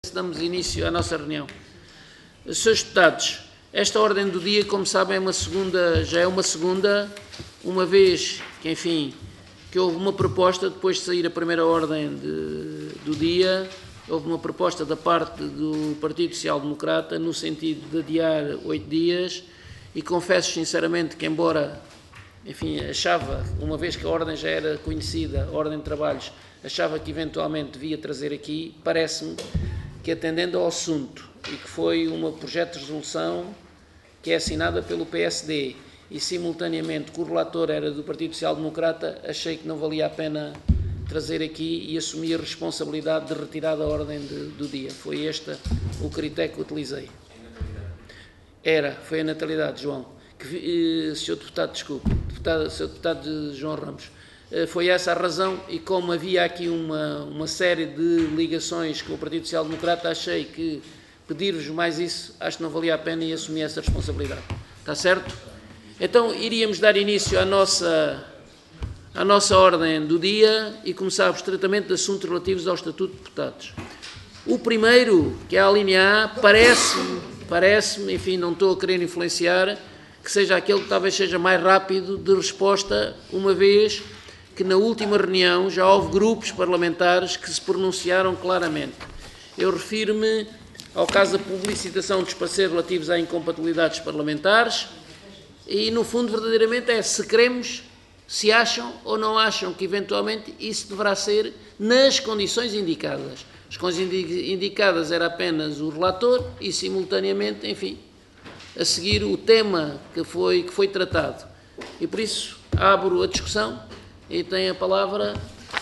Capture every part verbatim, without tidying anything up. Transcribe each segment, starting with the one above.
Damos início à nossa reunião. Senhores deputados, esta ordem do dia, como sabem, é uma segunda, já é uma segunda, uma vez que, enfim, que houve uma proposta, depois de sair a primeira ordem de, do dia, houve uma proposta da parte do Partido Social Democrata no sentido de adiar oito dias e confesso sinceramente que, embora, enfim, achava, uma vez que a ordem já era conhecida, a ordem de trabalhos, achava que eventualmente devia trazer aqui, parece-me que, atendendo ao assunto e que foi um projeto de resolução que é assinada pelo P S D e simultaneamente que o relator era do Partido Social Democrata, achei que não valia a pena trazer aqui e assumir a responsabilidade de retirar da ordem de, do dia. Foi este o critério que utilizei. Era, foi a natalidade, João. Que, eh, senhor Deputado, desculpe, deputado, senhor Deputado João Ramos. Foi essa a razão e como havia aqui uma, uma série de ligações com o Partido Social Democrata, achei que pedir-vos mais isso, acho que não valia a pena e assumi essa responsabilidade. Está certo? Então, iríamos dar início à nossa, à nossa ordem do dia e começávamos tratamento de assuntos relativos ao Estatuto de Deputados. O primeiro, que é a linha A, parece-me, parece-me, enfim, não estou a querer influenciar, que seja aquele que talvez seja mais rápido de resposta, uma vez que na última reunião já houve grupos parlamentares que se pronunciaram claramente. Eu refiro-me ao caso da publicitação dos pareceres relativos a incompatibilidades parlamentares e, no fundo, verdadeiramente é se queremos, se acham ou não acham que, eventualmente, isso deverá ser nas condições indicadas. As condições indicadas era apenas o relator e, simultaneamente, enfim, a seguir o tema que foi, que foi tratado. E, por isso, abro a discussão. E tem a palavra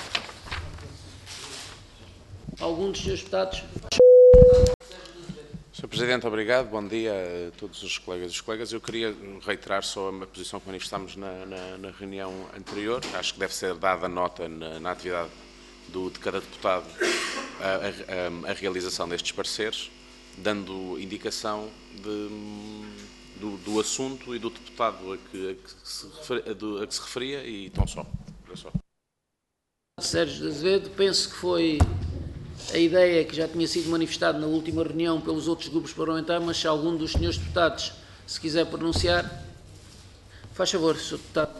algum dos senhores deputados. senhor Presidente, obrigado. Bom dia a todos os colegas e os colegas. Eu queria reiterar só a posição que manifestámos na, na, na reunião anterior. Acho que deve ser dada nota na, na atividade do, de cada deputado a, a, a realização destes pareceres, dando indicação de, do, do assunto e do deputado a que, a que, se, a, a que se referia e tão só. Só. Sérgio de Azevedo, penso que foi a ideia que já tinha sido manifestada na última reunião pelos outros grupos parlamentares, mas se algum dos senhores deputados se quiser pronunciar, faz favor, senhor Deputado.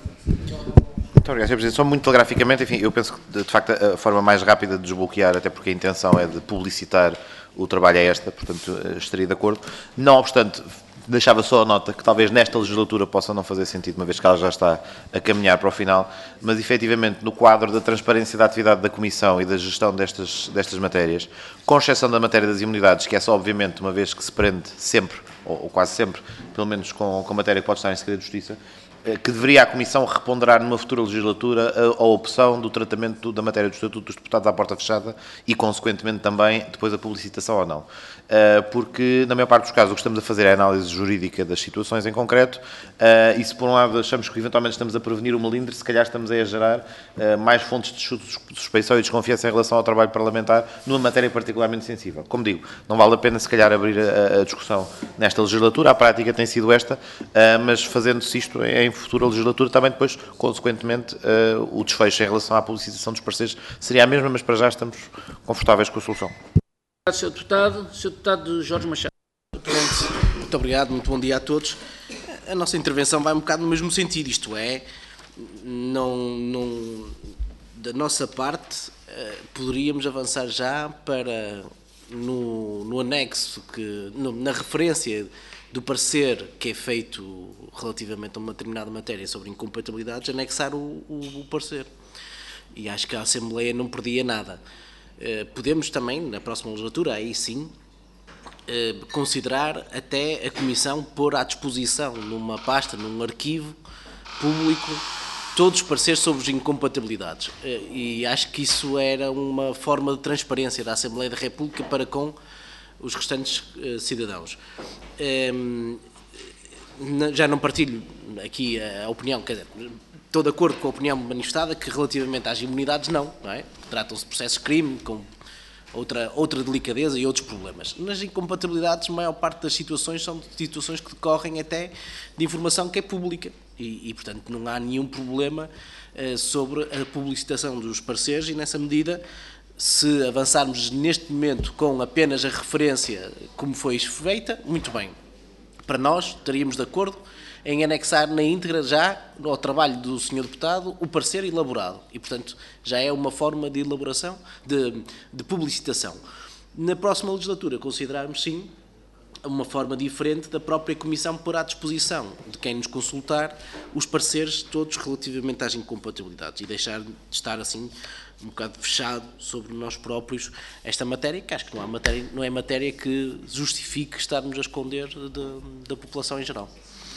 Muito obrigado, senhor Presidente. Só muito telegraficamente, enfim, eu penso que, de facto, a forma mais rápida de desbloquear, até porque a intenção é de publicitar o trabalho é esta, portanto, estaria de acordo. Não obstante, deixava só a nota que talvez nesta legislatura possa não fazer sentido, uma vez que ela já está a caminhar para o final, mas efetivamente no quadro da transparência da atividade da Comissão e da gestão destas, destas matérias, com exceção da matéria das imunidades, que essa obviamente, uma vez que se prende sempre, ou, ou quase sempre, pelo menos com, com a matéria que pode estar em segredo de justiça, que deveria a Comissão reponderar numa futura legislatura a, a opção do tratamento da matéria do Estatuto dos Deputados à porta fechada e, consequentemente, também depois a publicitação ou não. Porque, na maior parte dos casos, o que estamos a fazer é a análise jurídica das situações em concreto e, se por um lado achamos que eventualmente estamos a prevenir o melindre, se calhar estamos a gerar mais fontes de suspeição e desconfiança em relação ao trabalho parlamentar numa matéria particularmente sensível. Como digo, não vale a pena, se calhar, abrir a, a discussão nesta legislatura, a prática tem sido esta, mas fazendo-se isto em futura legislatura, também depois, consequentemente, o desfecho em relação à publicitação dos pareceres seria a mesma, mas para já estamos confortáveis com a solução. senhor Deputado. senhor Deputado Jorge Machado. Muito obrigado, muito bom dia a todos. A nossa intervenção vai um bocado no mesmo sentido, isto é, não, não, da nossa parte, poderíamos avançar já para, no, no anexo, que, no, na referência do parecer que é feito relativamente a uma determinada matéria sobre incompatibilidades, anexar o, o, o parecer. E acho que a Assembleia não perdia nada. Podemos também, na próxima legislatura, aí sim, considerar até a Comissão pôr à disposição numa pasta, num arquivo público, todos os pareceres sobre as incompatibilidades. E acho que isso era uma forma de transparência da Assembleia da República para com os restantes cidadãos. Já não partilho aqui a opinião, quer dizer, estou de acordo com a opinião manifestada que relativamente às imunidades não, não é? Tratam-se de processos de crime com outra, outra delicadeza e outros problemas. Nas incompatibilidades, a maior parte das situações são situações que decorrem até de informação que é pública e, e portanto, não há nenhum problema uh, sobre a publicitação dos pareceres e, nessa medida, Se avançarmos neste momento com apenas a referência como foi feita, muito bem. Para nós, estaríamos de acordo em anexar na íntegra já ao trabalho do senhor Deputado o parecer elaborado. E, portanto, já é uma forma de elaboração, de, de publicitação. Na próxima legislatura, considerarmos, sim, uma forma diferente da própria Comissão pôr à disposição de quem nos consultar os pareceres todos relativamente às incompatibilidades e deixar de estar assim um bocado fechado sobre nós próprios esta matéria, que acho que não, há matéria, não é matéria que justifique estarmos a esconder de, da população em geral.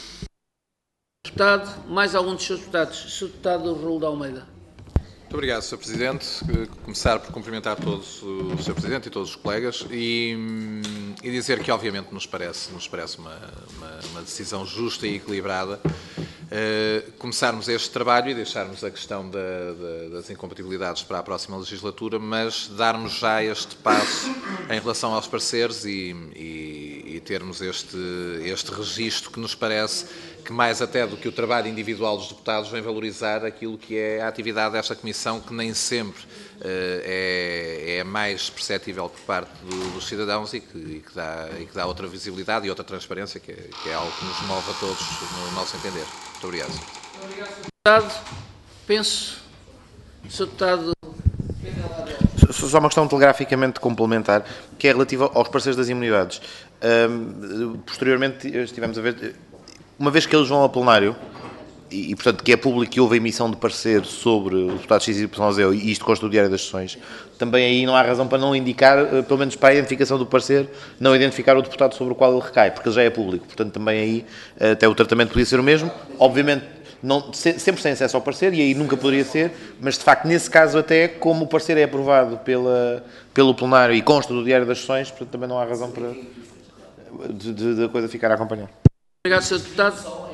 Deputado, mais algum dos seus deputados? senhor Deputado Raul de Almeida. Muito obrigado, senhor Presidente. Começar por cumprimentar todos o senhor Presidente e todos os colegas e, e dizer que, obviamente, nos parece, nos parece uma, uma, uma decisão justa e equilibrada uh, começarmos este trabalho e deixarmos a questão da, da, das incompatibilidades para a próxima legislatura, mas darmos já este passo em relação aos pareceres e, e, e termos este, este registro que nos parece que mais até do que o trabalho individual dos deputados vem valorizar aquilo que é a atividade desta Comissão, que nem sempre uh, é, é mais perceptível por parte do, dos cidadãos e que, e, que dá, e que dá outra visibilidade e outra transparência, que é, que é algo que nos move a todos no nosso entender. Muito obrigado. Muito obrigado, senhor Deputado. Penso, senhor Deputado... Só uma questão telegraficamente complementar, que é relativa aos parceiros das imunidades. Um, posteriormente estivemos a ver... Uma vez que eles vão ao plenário, e, e portanto que é público que houve a emissão de parecer sobre o deputado X Y Z e isto consta do Diário das Sessões, também aí não há razão para não indicar, pelo menos para a identificação do parecer, não identificar o deputado sobre o qual ele recai, porque ele já é público. Portanto, também aí até o tratamento podia ser o mesmo. Obviamente, não, sempre sem acesso ao parecer, e aí nunca poderia ser, mas de facto, nesse caso até, como o parecer é aprovado pela, pelo plenário e consta do Diário das Sessões, portanto, também não há razão para de, de, de a coisa ficar a acompanhar. Obrigado, senhor Deputado.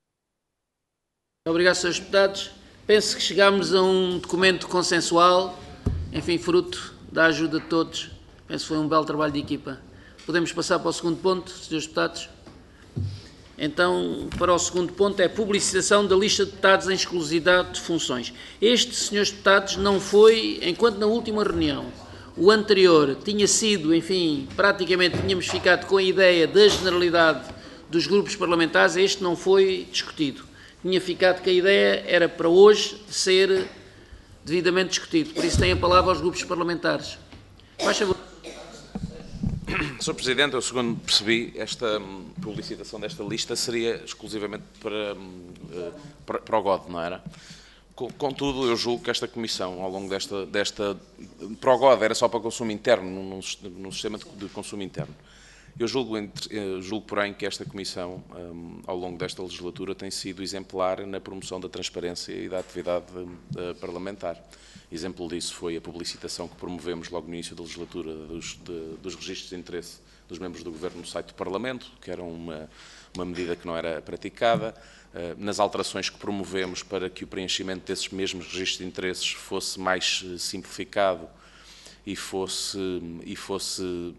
Obrigado, senhores Deputados. Penso que chegámos a um documento consensual, enfim, fruto da ajuda de todos. Penso que foi um belo trabalho de equipa. Podemos passar para o segundo ponto, senhores Deputados? Então, para o segundo ponto, é a publicitação da lista de deputados em exclusividade de funções. Este, senhores Deputados, não foi, enquanto na última reunião, o anterior tinha sido, enfim, praticamente tínhamos ficado com a ideia da generalidade dos grupos parlamentares, este não foi discutido. Tinha ficado que a ideia era para hoje ser devidamente discutido. Por isso tem a palavra aos grupos parlamentares. Faz favor. senhor Presidente, eu segundo percebi, esta publicitação desta lista seria exclusivamente para, para, para o G O D, não era? Contudo, eu julgo que esta Comissão, ao longo desta... desta para o G O D era só para consumo interno, num, num sistema de consumo interno. Eu julgo, julgo, porém, que esta Comissão, um, ao longo desta legislatura, tem sido exemplar na promoção da transparência e da atividade uh, parlamentar. Exemplo disso foi a publicitação que promovemos logo no início da legislatura dos, de, dos registros de interesse dos membros do Governo no site do Parlamento, que era uma, uma medida que não era praticada, uh, nas alterações que promovemos para que o preenchimento desses mesmos registros de interesses fosse mais simplificado e fosse... E fosse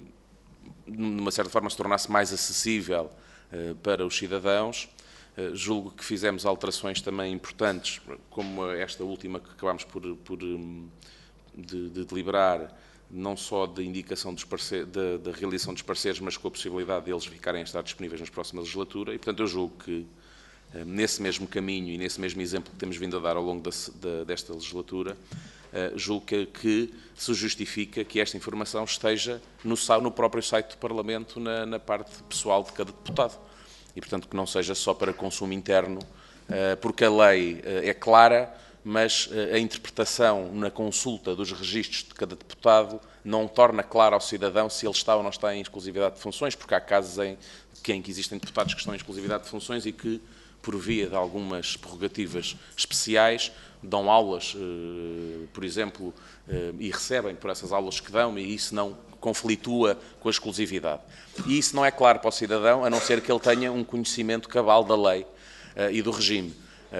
de uma certa forma, se tornasse mais acessível uh, para os cidadãos. Uh, julgo que fizemos alterações também importantes, como esta última que acabámos por, por um, de, de deliberar, não só da indicação dos parceiros, da, da realização dos parceiros, mas com a possibilidade deles ficarem a estar disponíveis na próxima legislatura. E, portanto, eu julgo que, uh, nesse mesmo caminho e nesse mesmo exemplo que temos vindo a dar ao longo da, da, desta legislatura, Uh, julgo que, que se justifica que esta informação esteja no, no próprio site do Parlamento, na, na parte pessoal de cada deputado. E, portanto, que não seja só para consumo interno, uh, porque a lei uh, é clara, mas uh, a interpretação na consulta dos registros de cada deputado não torna claro ao cidadão se ele está ou não está em exclusividade de funções, porque há casos em que, em que existem deputados que estão em exclusividade de funções e que, por via de algumas prerrogativas especiais, dão aulas, por exemplo, e recebem por essas aulas que dão, e isso não conflitua com a exclusividade. E isso não é claro para o cidadão, a não ser que ele tenha um conhecimento cabal da lei e do regime.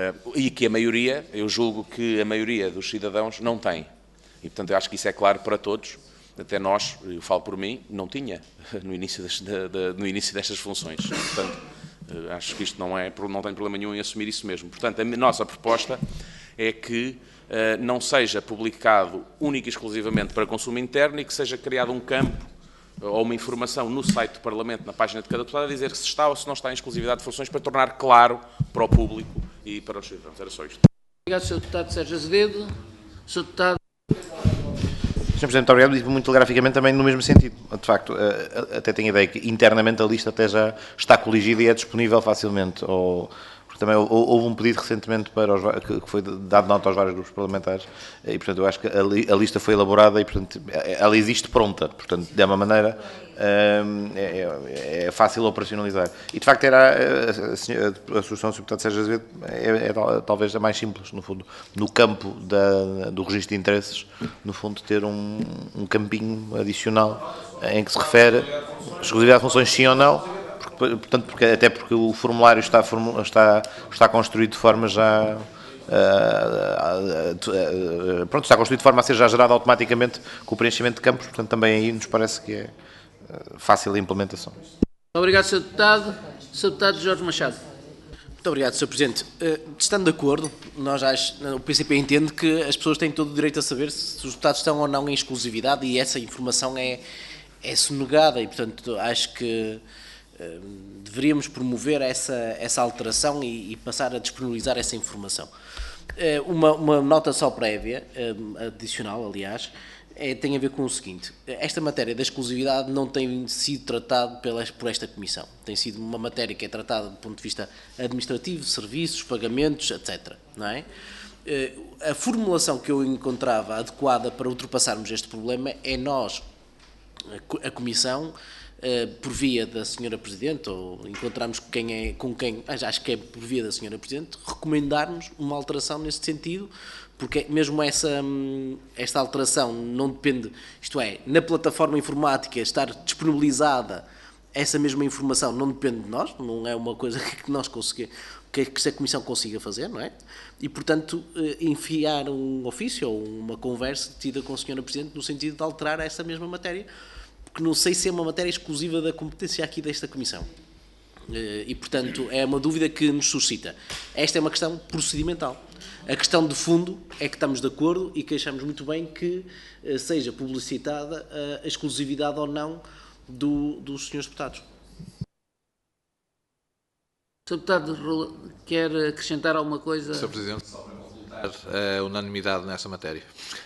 E que a maioria, eu julgo que a maioria dos cidadãos não tem. E, portanto, eu acho que isso é claro para todos. Até nós, eu falo por mim, não tinha no início, das, de, de, no início destas funções. Portanto, acho que isto não, é, não tem problema nenhum em assumir isso mesmo. Portanto, a nossa proposta é que uh, não seja publicado única e exclusivamente para consumo interno e que seja criado um campo ou uma informação no site do Parlamento, na página de cada deputado, a dizer se está ou se não está em exclusividade de funções, para tornar claro para o público e para os cidadãos. Era só isto. Obrigado, senhor Deputado Sérgio Azevedo. senhor Deputado. senhor Presidente, muito obrigado. E muito telegraficamente também no mesmo sentido. De facto, até tenho a ideia que internamente a lista até já está coligida e é disponível facilmente. Ou, porque também houve um pedido recentemente para os, que foi dado nota aos vários grupos parlamentares e, portanto, eu acho que a, li, a lista foi elaborada e, portanto, ela existe pronta. Portanto, de uma maneira, é, é, é fácil operacionalizar. E, de facto, era a, a, a solução do senhor Deputado Sérgio Azevedo é, é talvez a mais simples, no fundo, no campo da, do registro de interesses, no fundo, ter um, um campinho adicional em que se refere a exclusividade de funções sim ou não. Portanto, porque, até porque o formulário está, está, está construído de forma já... Uh, uh, uh, pronto, está construído de forma a ser já gerado automaticamente com o preenchimento de campos, portanto também aí nos parece que é uh, fácil a implementação. Obrigado, senhor Deputado. senhor Deputado Jorge Machado. Muito obrigado, senhor Presidente. Uh, estando de acordo, nós acho, o P C P entende que as pessoas têm todo o direito a saber se os deputados estão ou não em exclusividade e essa informação é, é sonegada e, portanto, acho que deveríamos promover essa, essa alteração e, e passar a disponibilizar essa informação. Uma, uma nota só prévia, adicional, aliás, é, tem a ver com o seguinte: esta matéria da exclusividade não tem sido tratada pela, por esta Comissão. Tem sido uma matéria que é tratada do ponto de vista administrativo, serviços, pagamentos, etcétera. Não é? A formulação que eu encontrava adequada para ultrapassarmos este problema é nós, a Comissão, por via da senhora Presidente, ou encontrarmos com quem, é, com quem acho que é por via da senhora Presidente, recomendarmos uma alteração nesse sentido, porque mesmo essa, esta alteração não depende, isto é, na plataforma informática estar disponibilizada essa mesma informação não depende de nós, não é uma coisa que nós conseguimos, que a Comissão consiga fazer, não é? E, portanto, enfiar um ofício ou uma conversa tida com a senhora Presidente no sentido de alterar essa mesma matéria, que não sei se é uma matéria exclusiva da competência aqui desta Comissão. E, portanto, é uma dúvida que nos suscita. Esta é uma questão procedimental. A questão de fundo é que estamos de acordo e que achamos muito bem que seja publicitada a exclusividade ou não do, dos senhores deputados. O senhor Deputado quer acrescentar alguma coisa? senhor Presidente, só para consultar a unanimidade nessa matéria.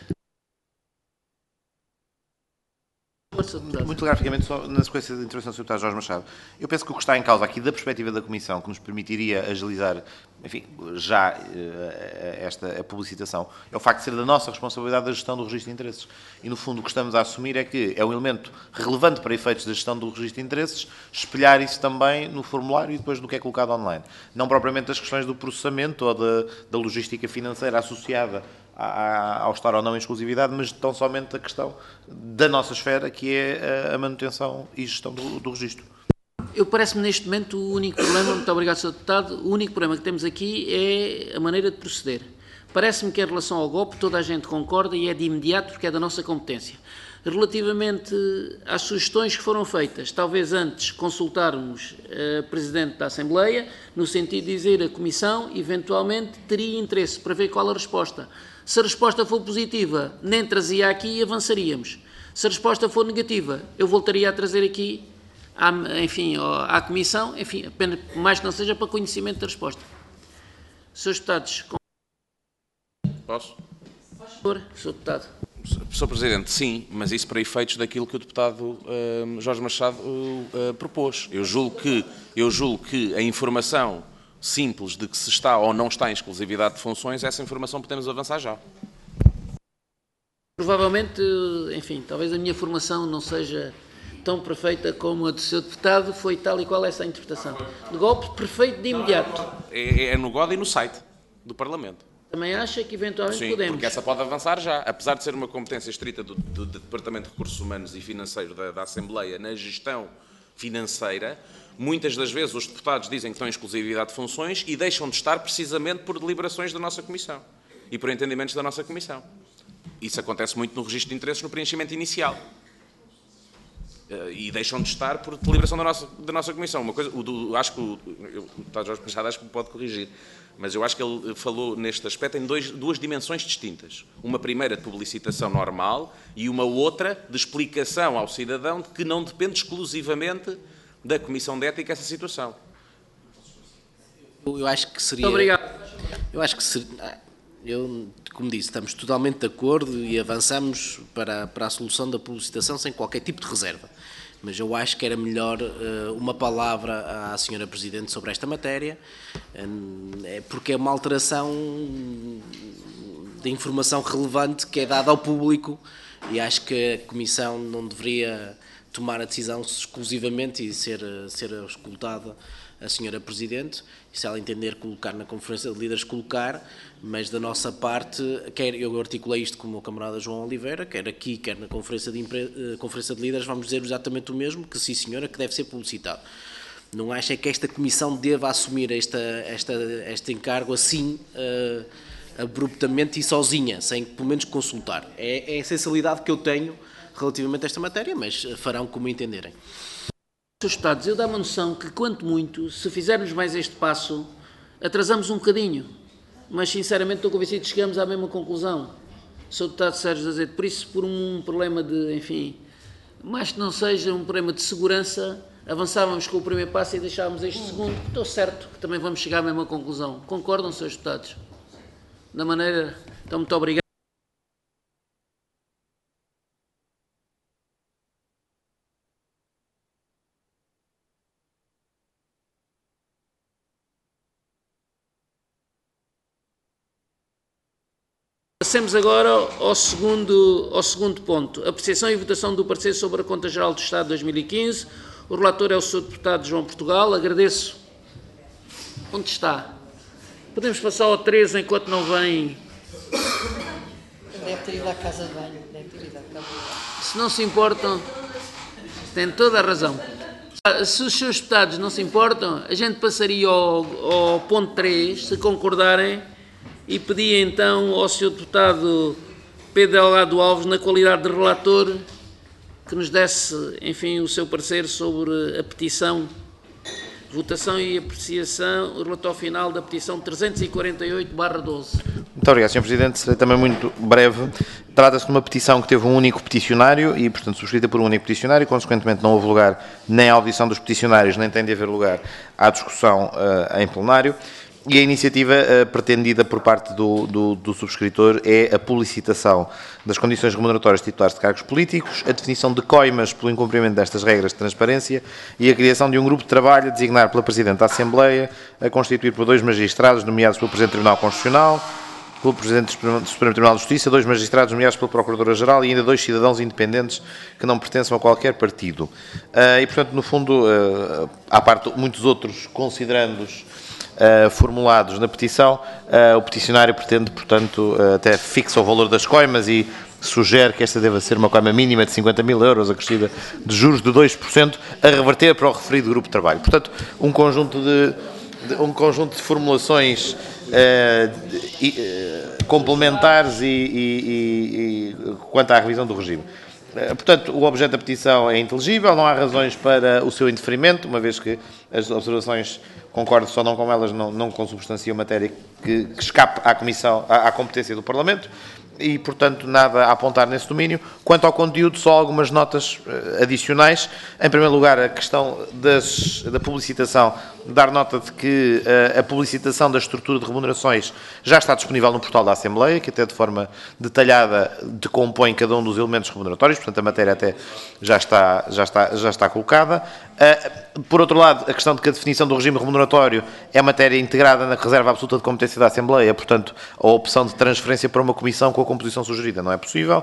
Muito graficamente, só na sequência da intervenção do senhor Deputado Jorge Machado, eu penso que o que está em causa aqui da perspectiva da Comissão, que nos permitiria agilizar, enfim, já esta a publicitação, é o facto de ser da nossa responsabilidade a gestão do registro de interesses. E, no fundo, o que estamos a assumir é que é um elemento relevante para efeitos da gestão do registro de interesses, espelhar isso também no formulário e depois do que é colocado online. Não propriamente as questões do processamento ou da, da logística financeira associada ao estar ou não em exclusividade, mas tão somente a questão da nossa esfera, que é a manutenção e gestão do, do registro. Eu parece-me neste momento o único problema, muito obrigado, senhor Deputado, o único problema que temos aqui é a maneira de proceder. Parece-me que em relação ao golpe toda a gente concorda e é de imediato porque é da nossa competência. Relativamente às sugestões que foram feitas, talvez antes consultarmos a Presidente da Assembleia, no sentido de dizer a Comissão, eventualmente, teria interesse para ver qual a resposta. Se a resposta for positiva, nem trazia aqui e avançaríamos. Se a resposta for negativa, eu voltaria a trazer aqui, à, enfim, à Comissão, enfim, apenas, mais que não seja para conhecimento da resposta. senhores Deputados... Posso? Por favor, senhor Deputado. senhor Presidente, sim, mas isso para efeitos daquilo que o deputado uh, Jorge Machado uh, uh, propôs. Eu julgo, que, eu julgo que a informação simples de que se está ou não está em exclusividade de funções, essa informação podemos avançar já. Provavelmente, enfim, talvez a minha formação não seja tão perfeita como a do seu deputado, foi tal e qual essa a interpretação. De golpe perfeito de imediato. É, é no G O D e no site do Parlamento. Também acha que eventualmente Sim, podemos? porque essa pode avançar já. Apesar de ser uma competência estrita do, do, do Departamento de Recursos Humanos e Financeiros da, da Assembleia na gestão financeira, muitas das vezes os deputados dizem que estão em exclusividade de funções e deixam de estar precisamente por deliberações da nossa Comissão e por entendimentos da nossa Comissão. Isso acontece muito no registro de interesses no preenchimento inicial. e deixam de estar por deliberação da nossa, da nossa Comissão. Uma coisa, o, do, acho que o Deputado Jorge Machado acho que me pode corrigir, mas eu acho que ele falou neste aspecto em dois, duas dimensões distintas. Uma primeira de publicitação normal e uma outra de explicação ao cidadão de que não depende exclusivamente da Comissão de Ética essa situação. Eu acho que seria... Muito obrigado. Eu acho que seria... Eu, como disse, estamos totalmente de acordo e avançamos para, para a solução da publicitação sem qualquer tipo de reserva. Mas eu acho que era melhor uh, uma palavra à senhora Presidente sobre esta matéria, uh, porque é uma alteração de informação relevante que é dada ao público e acho que a Comissão não deveria tomar a decisão exclusivamente e ser, ser escutada a senhora Presidente, e se ela entender colocar na Conferência de Líderes, colocar, mas da nossa parte, quer eu articulei isto com o meu camarada João Oliveira, quer aqui, quer na Conferência de, Impre... Conferência de Líderes, vamos dizer exatamente o mesmo, que sim senhora, que deve ser publicitado. Não acho é que esta Comissão deva assumir esta, esta, este encargo assim, uh, abruptamente e sozinha, sem pelo menos consultar. É, é a sensibilidade que eu tenho relativamente a esta matéria, mas farão como entenderem. Senhores Deputados, eu dá-me a noção que, quanto muito, se fizermos mais este passo, atrasamos um bocadinho, mas sinceramente estou convencido que chegamos à mesma conclusão. Sou Deputado Sérgio Azevedo, por isso, por um problema de, enfim, mais que não seja um problema de segurança, avançávamos com o primeiro passo e deixávamos este segundo, estou certo que também vamos chegar à mesma conclusão. Concordam, senhores Deputados? Da maneira, então muito obrigado. Passemos agora ao segundo, ao segundo ponto. Apreciação e votação do parecer sobre a Conta Geral do Estado de dois mil e quinze. O relator é o senhor Deputado João Portugal. Agradeço. Onde está? Podemos passar ao três enquanto não vem. Deve ter ido à casa de banho. Deve ter ido à casa de banho. Se não se importam, tem toda a razão. Se os senhores deputados não se importam, a gente passaria ao, ao ponto três, se concordarem, e pedia então ao senhor Deputado Pedro Delgado Alves, na qualidade de relator, que nos desse, enfim, o seu parecer sobre a petição, votação e apreciação, o relatório final da petição trezentos e quarenta e oito barra doze. Muito obrigado, senhor Presidente. Serei também muito breve. Trata-se de uma petição que teve um único peticionário e, portanto, subscrita por um único peticionário, consequentemente não houve lugar nem à audição dos peticionários, nem tem de haver lugar à discussão uh, em plenário. E a iniciativa uh, pretendida por parte do, do, do subscritor é a publicitação das condições remuneratórias de titulares de cargos políticos, a definição de coimas pelo incumprimento destas regras de transparência e a criação de um grupo de trabalho a designar pela Presidente da Assembleia, a constituir por dois magistrados nomeados pelo Presidente do Tribunal Constitucional, pelo Presidente do Supremo Tribunal de Justiça, dois magistrados nomeados pela Procuradora-Geral e ainda dois cidadãos independentes que não pertençam a qualquer partido. Uh, e, portanto, no fundo, uh, à parte de muitos outros considerandos Uh, formulados na petição, uh, o peticionário pretende, portanto, uh, até fixa o valor das coimas e sugere que esta deva ser uma coima mínima de cinquenta mil euros, acrescida de juros de dois por cento, a reverter para o referido grupo de trabalho. Portanto, um conjunto de, de, um conjunto de formulações uh, de, uh, complementares e, e, e, e quanto à revisão do regime. Portanto, o objeto da petição é inteligível, não há razões para o seu indeferimento, uma vez que as observações, concordo só não com elas, não, não consubstanciam matéria que, que escape à comissão, à, à competência do Parlamento e, portanto, nada a apontar nesse domínio. Quanto ao conteúdo, só algumas notas uh, adicionais. Em primeiro lugar, a questão das, da publicitação, dar nota de que uh, a publicitação da estrutura de remunerações já está disponível no portal da Assembleia, que até de forma detalhada decompõe cada um dos elementos remuneratórios, portanto a matéria até já está, já está, já está colocada. Uh, por outro lado, a questão de que a definição do regime remuneratório é matéria integrada na reserva absoluta de competência da Assembleia, portanto a opção de transferência para uma comissão com a composição sugerida não é possível.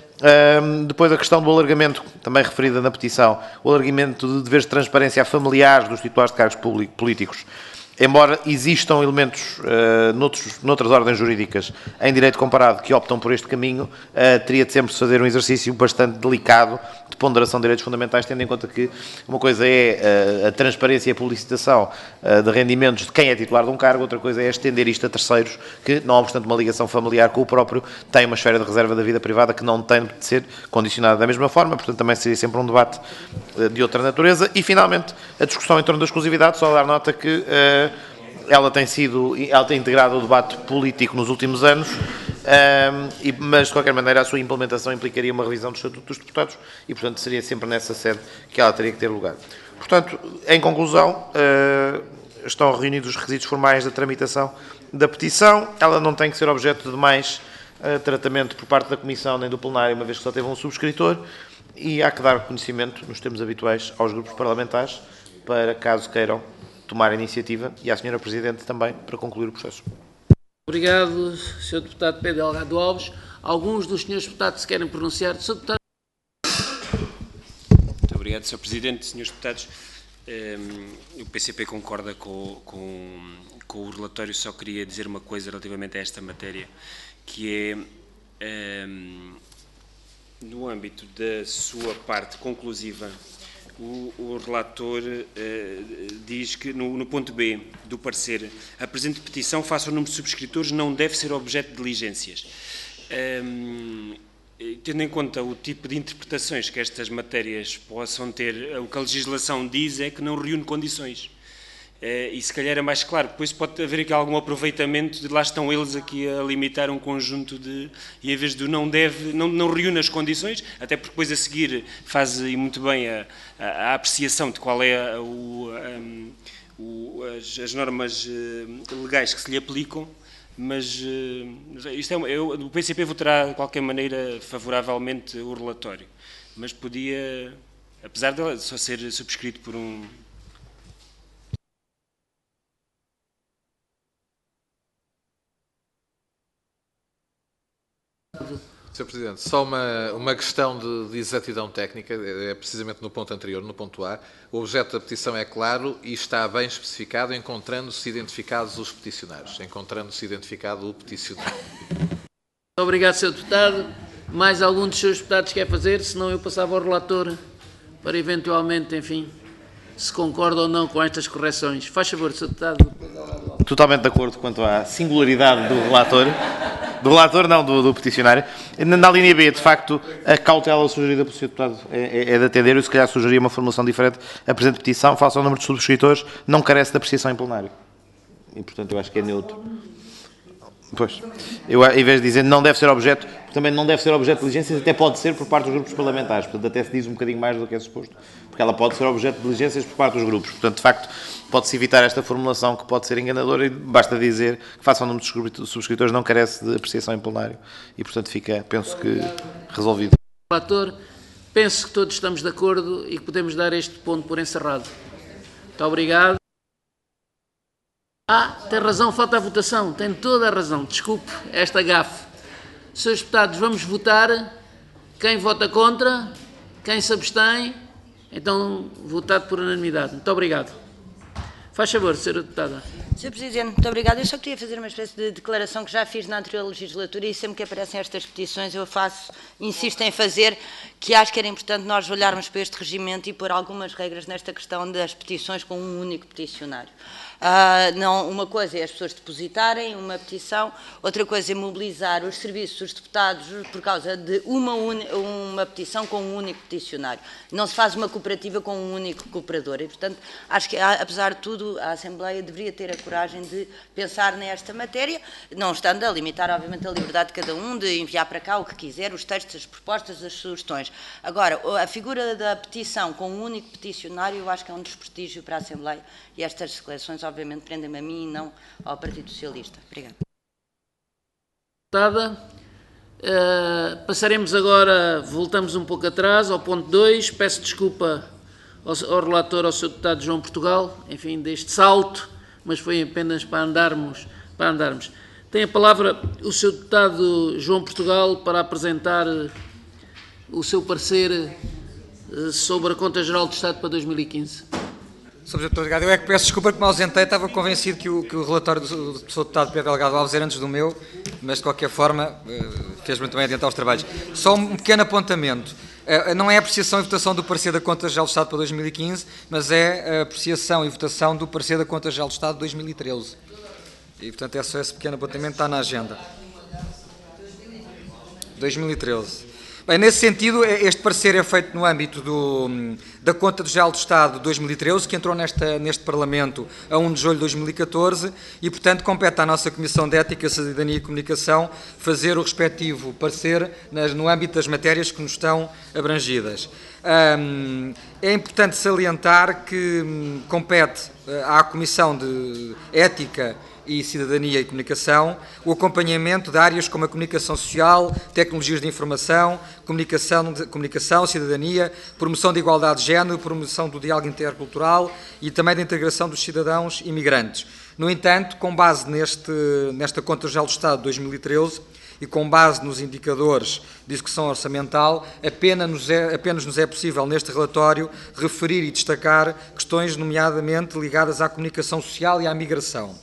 Um, depois a questão do alargamento, também referida na petição, o alargamento de deveres de transparência a familiares dos titulares de cargos políticos, embora existam elementos uh, noutros, noutras ordens jurídicas em direito comparado que optam por este caminho, uh, teria de sempre fazer um exercício bastante delicado de ponderação de direitos fundamentais, tendo em conta que uma coisa é a, a transparência e a publicitação a, de rendimentos de quem é titular de um cargo, outra coisa é estender isto a terceiros que, não obstante uma ligação familiar com o próprio, têm uma esfera de reserva da vida privada que não tem de ser condicionada da mesma forma, portanto também seria sempre um debate de outra natureza. E, finalmente, a discussão em torno da exclusividade, só dar nota que uh, ela tem sido, ela tem integrado o debate político nos últimos anos, um, e, mas, de qualquer maneira, a sua implementação implicaria uma revisão do Estatuto dos Deputados e, portanto, seria sempre nessa sede que ela teria que ter lugar. Portanto, em conclusão, uh, estão reunidos os requisitos formais da tramitação da petição. Ela não tem que ser objeto de mais uh, tratamento por parte da Comissão nem do plenário, uma vez que só teve um subscritor, e há que dar conhecimento, nos termos habituais, aos grupos parlamentares, para, caso queiram, tomar a iniciativa, e à senhora Presidente também, para concluir o processo. Obrigado, senhor Deputado Pedro Delgado Alves. Alguns dos senhores deputados se querem pronunciar. senhor Deputado... Muito obrigado, senhor Presidente. Senhores Deputados, um, o P C P concorda com, com, com o relatório, só queria dizer uma coisa relativamente a esta matéria, que é, um, no âmbito da sua parte conclusiva, O, o relator eh, diz que, no, no ponto B do parecer, a presente petição, face ao número de subscritores, não deve ser objeto de diligências. Um, tendo em conta o tipo de interpretações que estas matérias possam ter, o que a legislação diz é que não reúne condições. Uh, e se calhar é mais claro, depois pode haver aqui algum aproveitamento de lá estão eles aqui a limitar um conjunto de, e em vez do não deve, não, não reúne as condições, até porque depois a seguir faz e muito bem a, a, a apreciação de qual é a, o, um, o, as, as normas uh, legais que se lhe aplicam, mas uh, isto é, eu, o P C P votará de qualquer maneira favoravelmente o relatório, mas podia, apesar de só ser subscrito por um... senhor Presidente, só uma, uma questão de, de exatidão técnica, é precisamente no ponto anterior, no ponto A. O objeto da petição é claro e está bem especificado, encontrando-se identificados os peticionários, encontrando-se identificado o peticionário. Obrigado, senhor Deputado. Mais algum dos seus deputados quer fazer? Senão eu passava ao relator para eventualmente, enfim, se concorda ou não com estas correções. Faz favor, senhor Deputado. Totalmente de acordo quanto à singularidade do relator. Do relator, não, do, do peticionário. Na, na linha B, de facto, a cautela sugerida pelo senhor Deputado é, é, é de atender. Eu, se calhar, sugeria uma formulação diferente. A presente petição, face ao número de subscritores, não carece de apreciação em plenário. E, portanto, eu acho que é neutro. Pois. Eu, em vez de dizer não deve ser objeto, também não deve ser objeto de diligências, até pode ser por parte dos grupos parlamentares. Portanto, até se diz um bocadinho mais do que é suposto, porque ela pode ser objeto de diligências por parte dos grupos. Portanto, de facto, pode-se evitar esta formulação que pode ser enganadora e basta dizer que, face ao número de subscritores, não carece de apreciação em plenário. E, portanto, fica, penso que, resolvido. Relator, penso que todos estamos de acordo e que podemos dar este ponto por encerrado. Muito obrigado. Ah, tem razão, falta a votação. Tem toda a razão. Desculpe esta gafe. Senhores deputados, vamos votar. Quem vota contra? Quem se abstém? Então, votado por unanimidade. Muito obrigado. Faz favor, senhora Deputada. senhor Presidente, muito obrigada. Eu só queria fazer uma espécie de declaração que já fiz na anterior legislatura e sempre que aparecem estas petições eu faço, insisto em fazer, que acho que era importante nós olharmos para este regimento e pôr algumas regras nesta questão das petições com um único peticionário. Uh, não, uma coisa é as pessoas depositarem uma petição, outra coisa é mobilizar os serviços dos deputados por causa de uma, uma petição com um único peticionário. Não se faz uma cooperativa com um único cooperador e, portanto, acho que, apesar de tudo, a Assembleia deveria ter a coragem de pensar nesta matéria, não estando a limitar, obviamente, a liberdade de cada um de enviar para cá o que quiser, os textos, as propostas, as sugestões. Agora, a figura da petição com um único peticionário, eu acho que é um desprestígio para a Assembleia e estas declarações, obviamente, prendem-me a mim e não ao Partido Socialista. Obrigada. Uh, passaremos agora, voltamos um pouco atrás, ao ponto dois. Peço desculpa ao, ao relator, ao senhor Deputado João Portugal, enfim, deste salto, mas foi apenas para andarmos. Para andarmos. Tem a palavra o senhor Deputado João Portugal para apresentar o seu parecer uh, sobre a Conta Geral do Estado para dois mil e quinze. senhor Presidente, muito obrigado. Eu é que peço desculpa que me ausentei, estava convencido que o, que o relatório do, do senhor Deputado Pedro Delgado Alves era antes do meu, mas de qualquer forma fez-me também adiantar os trabalhos. Só um pequeno apontamento. Não é a apreciação e votação do parecer da Conta Geral do Estado para dois mil e quinze, mas é a apreciação e votação do parecer da Conta Geral do Estado de dois mil e treze. E, portanto, é só esse pequeno apontamento que está na agenda. dois mil e treze. Bem, nesse sentido, este parecer é feito no âmbito do, da Conta Geral do Estado de dois mil e treze, que entrou nesta, neste Parlamento a primeiro de julho de dois mil e catorze, e, portanto, compete à nossa Comissão de Ética, Cidadania e Comunicação fazer o respectivo parecer nas, no âmbito das matérias que nos estão abrangidas. Hum, é importante salientar que hum, compete à Comissão de Ética e Cidadania e Comunicação o acompanhamento de áreas como a comunicação social, tecnologias de informação, comunicação, de, comunicação, cidadania, promoção da igualdade de género, promoção do diálogo intercultural e também da integração dos cidadãos imigrantes. No entanto, com base neste, nesta Conta Geral do Estado de dois mil e treze e com base nos indicadores de execução orçamental, apenas nos, é, apenas nos é possível, neste relatório, referir e destacar questões, nomeadamente, ligadas à comunicação social e à migração.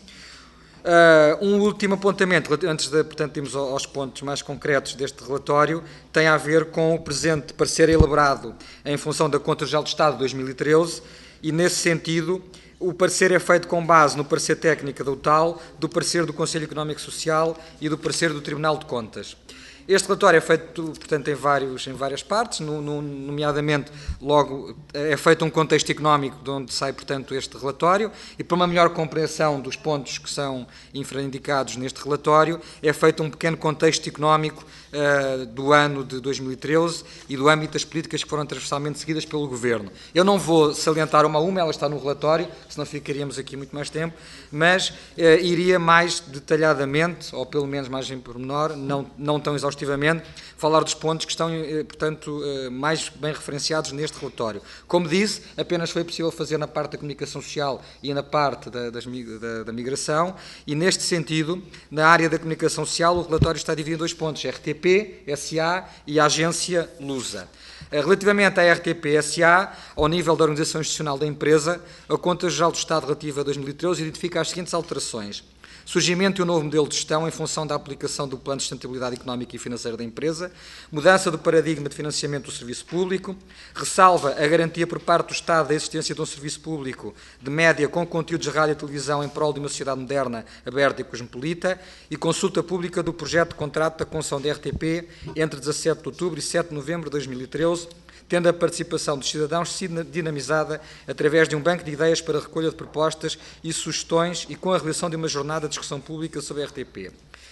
Uh, um último apontamento, antes de, portanto, irmos aos pontos mais concretos deste relatório, tem a ver com o presente parecer elaborado em função da Conta Geral do Estado de dois mil e treze e, nesse sentido, o parecer é feito com base no parecer técnico da U T A L, do parecer do Conselho Económico e Social e do parecer do Tribunal de Contas. Este relatório é feito, portanto, em, vários, em várias partes, no, no, nomeadamente, logo, é feito um contexto económico de onde sai, portanto, este relatório, e para uma melhor compreensão dos pontos que são infraindicados neste relatório, é feito um pequeno contexto económico uh, do ano de dois mil e treze e do âmbito das políticas que foram transversalmente seguidas pelo Governo. Eu não vou salientar uma a uma, ela está no relatório, senão ficaríamos aqui muito mais tempo, mas uh, iria mais detalhadamente, ou pelo menos mais em pormenor, não, não tão exaustivamente, falar dos pontos que estão, portanto, mais bem referenciados neste relatório. Como disse, apenas foi possível fazer na parte da comunicação social e na parte da, das, da, da migração, e neste sentido, na área da comunicação social, o relatório está dividido em dois pontos, R T P, S A e a agência Lusa. Relativamente à R T P S A, ao nível da organização institucional da empresa, a Conta Geral do Estado relativa a dois mil e treze identifica as seguintes alterações: surgimento de um novo modelo de gestão em função da aplicação do Plano de Sustentabilidade Económica e Financeira da empresa, mudança do paradigma de financiamento do serviço público, ressalva a garantia por parte do Estado da existência de um serviço público de média com conteúdos de rádio e televisão em prol de uma sociedade moderna, aberta e cosmopolita, e consulta pública do projeto de contrato da concessão da R T P entre dezassete de outubro e sete de novembro de dois mil e treze, tendo a participação dos cidadãos sido dinamizada através de um banco de ideias para a recolha de propostas e sugestões e com a realização de uma jornada de discussão pública sobre a R T P.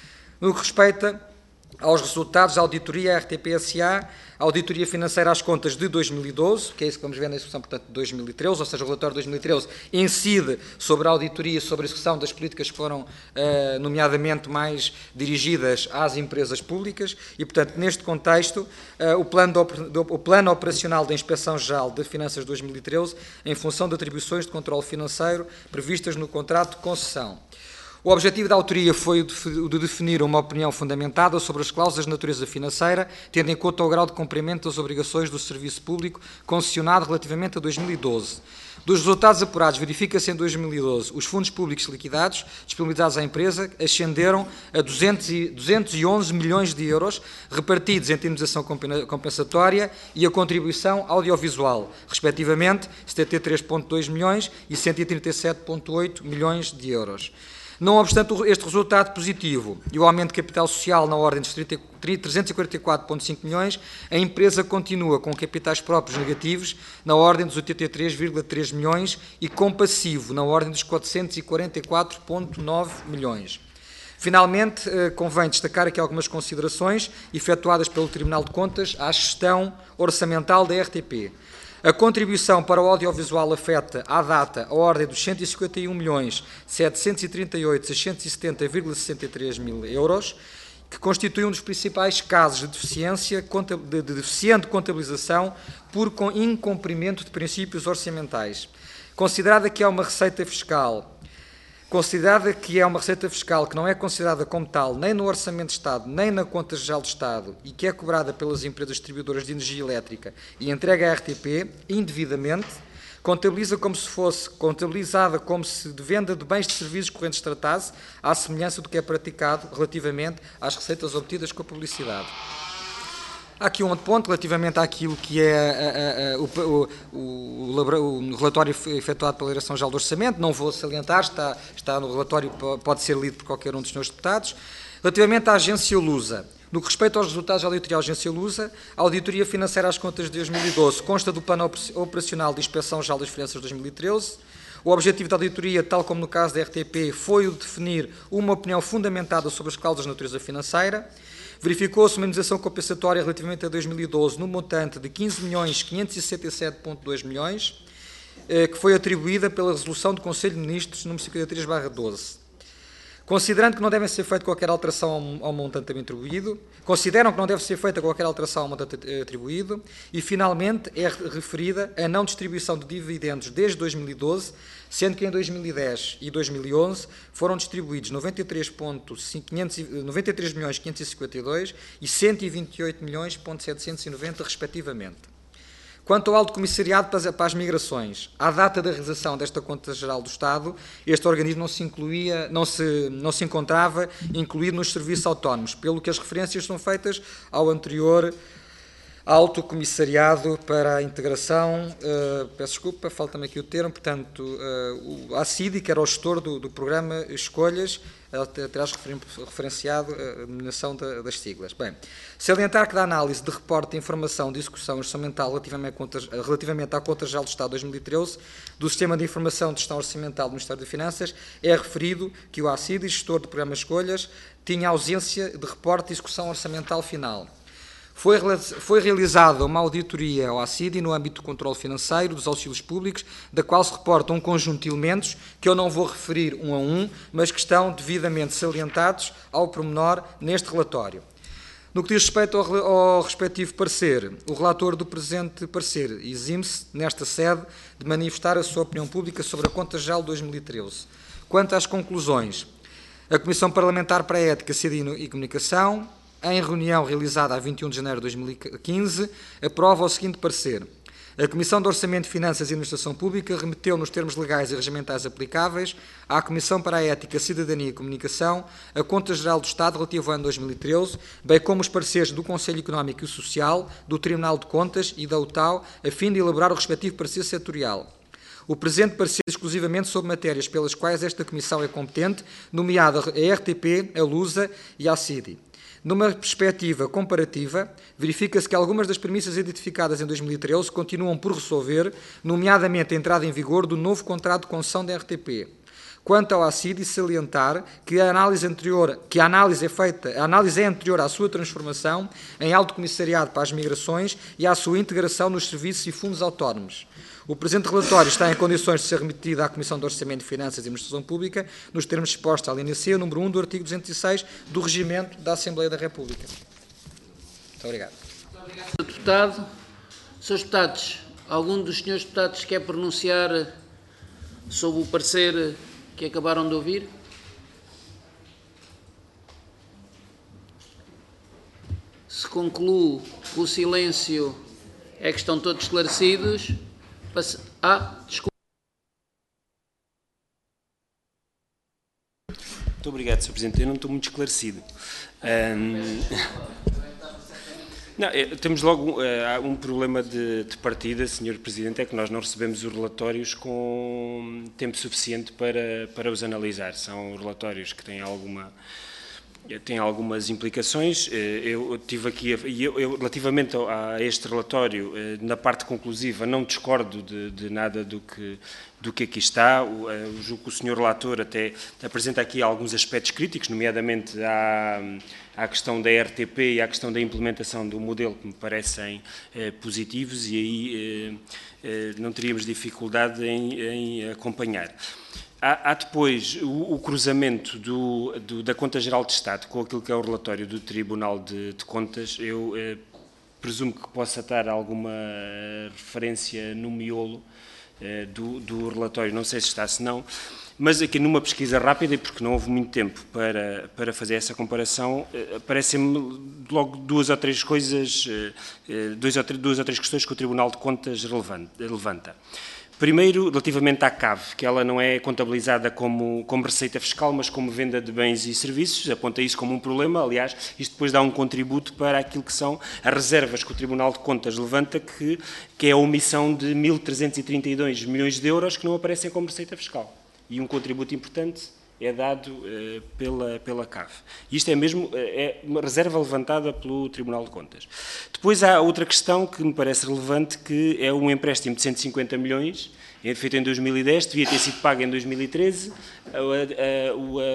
No que respeita aos resultados da auditoria R T P S A, a auditoria financeira às contas de dois mil e doze, que é isso que vamos ver na execução, portanto, de dois mil e treze, ou seja, o relatório de dois mil e treze incide sobre a auditoria e sobre a execução das políticas que foram, eh, nomeadamente, mais dirigidas às empresas públicas e, portanto, neste contexto, eh, o, plano de, do, o plano operacional da Inspeção Geral de Finanças de dois mil e treze, em função de atribuições de controle financeiro previstas no contrato de concessão. O objetivo da autoria foi o de definir uma opinião fundamentada sobre as cláusulas de natureza financeira, tendo em conta o grau de cumprimento das obrigações do serviço público concessionado relativamente a dois mil e doze. Dos resultados apurados, verifica-se em dois mil e doze os fundos públicos liquidados, disponibilizados à empresa, ascenderam a duzentos e onze milhões de euros, repartidos entre a indemnização compensatória e a contribuição audiovisual, respectivamente setenta e três vírgula dois milhões e cento e trinta e sete vírgula oito milhões de euros. Não obstante este resultado positivo e o aumento de capital social na ordem dos trezentos e quarenta e quatro vírgula cinco milhões, a empresa continua com capitais próprios negativos na ordem dos oitenta e três vírgula três milhões e com passivo na ordem dos quatrocentos e quarenta e quatro vírgula nove milhões. Finalmente, convém destacar aqui algumas considerações efetuadas pelo Tribunal de Contas à gestão orçamental da R T P. A contribuição para o audiovisual afeta, à data, a ordem dos cento e cinquenta e um milhões setecentos e trinta e oito mil seiscentos e setenta vírgula sessenta e três mil euros, que constitui um dos principais casos de, deficiência, de, de deficiente contabilização por incumprimento de princípios orçamentais. Considerada que é uma receita fiscal Considerada que é uma receita fiscal que não é considerada como tal nem no Orçamento de Estado, nem na Conta Geral do Estado e que é cobrada pelas empresas distribuidoras de energia elétrica e entregue à R T P indevidamente, contabiliza como se fosse contabilizada como se de venda de bens de serviços correntes tratasse, à semelhança do que é praticado relativamente às receitas obtidas com a publicidade. Há aqui um outro ponto relativamente àquilo que é a, a, a, o, o, o, o relatório efetuado pela Direção-Geral do Orçamento, não vou salientar, está, está no relatório, pode ser lido por qualquer um dos senhores deputados. Relativamente à Agência Lusa, no que respeita aos resultados da auditoria à Agência Lusa, a auditoria financeira às contas de dois mil e doze consta do plano operacional de Inspeção-Geral das Finanças de dois mil e treze. O objetivo da auditoria, tal como no caso da R T P, foi o de definir uma opinião fundamentada sobre as causas de natureza financeira. Verificou-se uma indenização compensatória relativamente a dois mil e doze no montante de quinze milhões quinhentos e sessenta e sete vírgula dois milhões, que foi atribuída pela resolução do Conselho de Ministros número cinquenta e três barra doze. Considerando que não deve ser feita qualquer alteração ao montante atribuído, consideram que não deve ser feita qualquer alteração ao montante atribuído e, finalmente, é referida a não distribuição de dividendos desde dois mil e doze, sendo que em dois mil e dez e dois mil e onze foram distribuídos noventa e três milhões quinhentos e cinquenta e dois e cento e vinte e oito milhões setecentos e noventa, respectivamente. Quanto ao Alto Comissariado para as Migrações, à data da realização desta Conta Geral do Estado, este organismo não se, incluía, não se, não se encontrava incluído nos serviços autónomos, pelo que as referências são feitas ao anterior Alto Comissariado para a Integração, uh, peço desculpa, falta-me aqui o termo, portanto, uh, o ACIDI, que era o gestor do, do programa Escolhas, terás referenciado a denominação das siglas. Bem, salientar que da análise de reporte de informação de execução orçamental relativamente, contas, relativamente à Conta Geral do Estado dois mil e treze do Sistema de Informação de Gestão Orçamental do Ministério das Finanças, é referido que o ACIDI, gestor do programa Escolhas, tinha ausência de reporte de execução orçamental final. Foi, foi realizada uma auditoria ao ACIDI no âmbito do controle financeiro dos auxílios públicos, da qual se reporta um conjunto de elementos que eu não vou referir um a um, mas que estão devidamente salientados ao pormenor neste relatório. No que diz respeito ao, ao respectivo parecer, o relator do presente parecer exime-se, nesta sede, de manifestar a sua opinião pública sobre a Conta Geral de dois mil e treze. Quanto às conclusões, a Comissão Parlamentar para a Ética, Cidadania e Comunicação, em reunião realizada a vinte e um de janeiro de dois mil e quinze, aprova o seguinte parecer. A Comissão de Orçamento, Finanças e Administração Pública remeteu, nos termos legais e regimentais aplicáveis, à Comissão para a Ética, Cidadania e Comunicação a Conta Geral do Estado relativo ao ano dois mil e treze, bem como os pareceres do Conselho Económico e Social, do Tribunal de Contas e da U T A U, a fim de elaborar o respectivo parecer setorial. O presente parecer exclusivamente sobre matérias pelas quais esta Comissão é competente, nomeada a R T P, a Lusa e a ACIDI. Numa perspectiva comparativa, verifica-se que algumas das premissas identificadas em dois mil e treze continuam por resolver, nomeadamente a entrada em vigor do novo contrato de concessão da R T P. Quanto ao ACIDI, salientar que a análise anterior, que a análise é feita, a análise é anterior à sua transformação em Alto Comissariado para as Migrações e à sua integração nos serviços e fundos autónomos. O presente relatório está em condições de ser remetido à Comissão de Orçamento, Finanças e Administração Pública, nos termos dispostos à linha C, número um do artigo duzentos e seis do Regimento da Assembleia da República. Muito obrigado. Muito obrigado, senhor Deputado. senhores Deputados, algum dos senhores Deputados quer pronunciar sobre o parecer que acabaram de ouvir? Se concluo que o silêncio é que estão todos esclarecidos. Ah, desculpa. Muito obrigado, senhor Presidente. Eu não estou muito esclarecido. Um... Não, é, temos logo uh, um problema de, de partida, senhor Presidente, é que nós não recebemos os relatórios com tempo suficiente para, para os analisar. São relatórios que têm alguma... tem algumas implicações. Eu tive aqui, eu, eu, relativamente a este relatório, na parte conclusiva, não discordo de, de nada do que, do que aqui está. Eu julgo que o senhor relator até apresenta aqui alguns aspectos críticos, nomeadamente à, à questão da R T P e à questão da implementação do modelo, que me parecem eh, positivos, e aí eh, eh, não teríamos dificuldade em, em acompanhar. Há, há depois o, o cruzamento do, do, da Conta Geral de Estado com aquilo que é o relatório do Tribunal de, de Contas. Eu eh, presumo que possa estar alguma referência no miolo eh, do, do relatório, não sei se está, se não, mas aqui numa pesquisa rápida, e porque não houve muito tempo para, para fazer essa comparação, eh, aparecem-me logo duas ou três coisas, eh, dois ou três, duas ou três questões que o Tribunal de Contas levanta. Primeiro, relativamente à C A V, que ela não é contabilizada como, como receita fiscal, mas como venda de bens e serviços, aponta isso como um problema. Aliás, isto depois dá um contributo para aquilo que são as reservas que o Tribunal de Contas levanta, que, que é a omissão de mil trezentos e trinta e dois milhões de euros que não aparecem como receita fiscal. E um contributo importante é dado uh, pela, pela C A V. Isto é mesmo uh, é uma reserva levantada pelo Tribunal de Contas. Depois há outra questão que me parece relevante, que é um empréstimo de cento e cinquenta milhões, é feito em dois mil e dez, devia ter sido pago em dois mil e treze. A, a, a, o, a,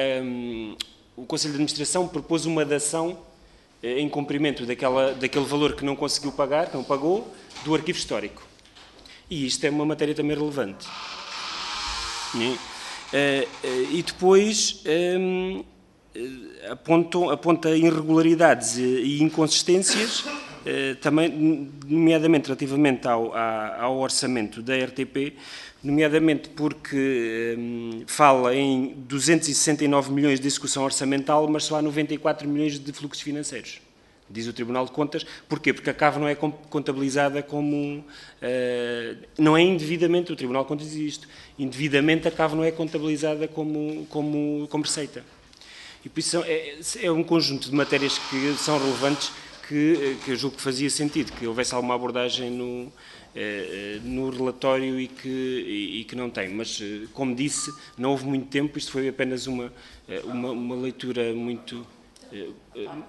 a, o Conselho de Administração propôs uma dação uh, em cumprimento daquela, daquele valor que não conseguiu pagar, que não pagou, do arquivo histórico. E isto é uma matéria também relevante. E, Uh, uh, e depois um, uh, apontam, aponta irregularidades e, e inconsistências, uh, também, nomeadamente relativamente ao, à, ao orçamento da R T P, nomeadamente porque um, fala em duzentos e sessenta e nove milhões de execução orçamental, mas só há noventa e quatro milhões de fluxos financeiros. Diz o Tribunal de Contas. Porquê? Porque a C A V não é contabilizada como... Uh, não é indevidamente, o Tribunal de Contas diz isto, indevidamente a C A V não é contabilizada como, como, como receita. E por isso é, é um conjunto de matérias que são relevantes, que, que eu julgo que fazia sentido, que houvesse alguma abordagem no, uh, no relatório e que, e, e que não tem. Mas, uh, como disse, não houve muito tempo, isto foi apenas uma, uma, uma leitura muito... Uh, uh,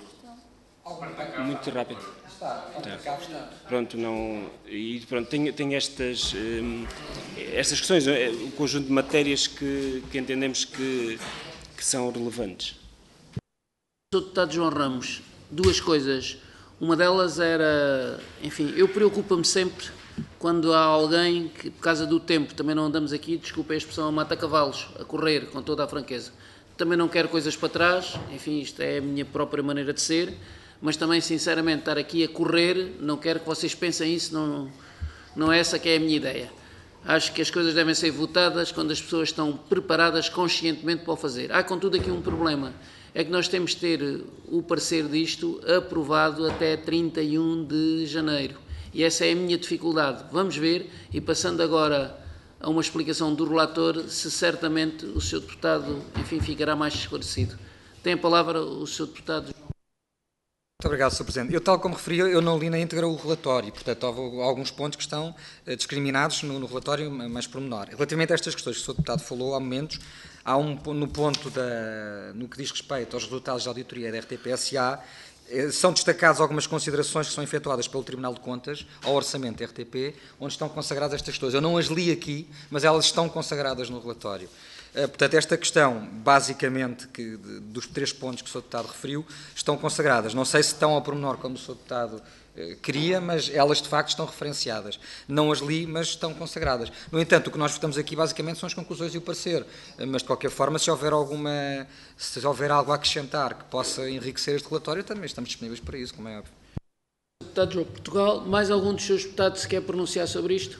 Muito rápido. Está, está. Pronto, não. E pronto, tenho, tenho estas, hum, estas questões, o conjunto de matérias que, que entendemos que, que são relevantes. senhor Deputado João Ramos, duas coisas. Uma delas era, enfim, eu preocupo-me sempre quando há alguém que, por causa do tempo, também não andamos aqui, desculpe a expressão, a mata-cavalos, a correr, com toda a franqueza. Também não quero coisas para trás, enfim, isto é a minha própria maneira de ser. Mas também, sinceramente, estar aqui a correr, não quero que vocês pensem isso, não, não é essa que é a minha ideia. Acho que as coisas devem ser votadas quando as pessoas estão preparadas conscientemente para o fazer. Há, contudo, aqui um problema, é que nós temos de ter o parecer disto aprovado até trinta e um de janeiro. E essa é a minha dificuldade. Vamos ver, e passando agora a uma explicação do relator, se certamente o senhor Deputado, enfim, ficará mais esclarecido. Tem a palavra o senhor Deputado. Muito obrigado, senhor Presidente. Eu, tal como referi, eu não li na íntegra o relatório, portanto, houve alguns pontos que estão uh, discriminados no, no relatório, mais pormenor. Relativamente a estas questões que o senhor Deputado falou, há momentos, há um no ponto, da, no que diz respeito aos resultados de auditoria da R T P S A, eh, são destacadas algumas considerações que são efetuadas pelo Tribunal de Contas ao orçamento da R T P, onde estão consagradas estas questões. Eu não as li aqui, mas elas estão consagradas no relatório. Portanto, esta questão, basicamente, que, de, dos três pontos que o senhor Deputado referiu, estão consagradas. Não sei se estão ao pormenor como o senhor Deputado eh, queria, mas elas, de facto, estão referenciadas. Não as li, mas estão consagradas. No entanto, o que nós votamos aqui, basicamente, são as conclusões e o parecer. Mas, de qualquer forma, se houver alguma, se houver algo a acrescentar que possa enriquecer este relatório, também estamos disponíveis para isso, como é óbvio. Deputado João Portugal, mais algum dos seus deputados se quer pronunciar sobre isto?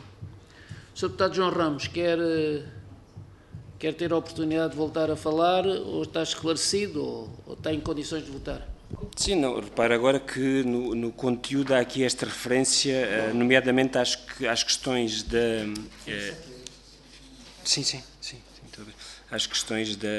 O senhor Deputado João Ramos, quer... Quer ter a oportunidade de voltar a falar, ou está esclarecido, ou, ou está em condições de votar? Sim, não, repara agora que no, no conteúdo há aqui esta referência, nomeadamente às, às questões da... Eh, sim, sim, sim, sim, às questões da,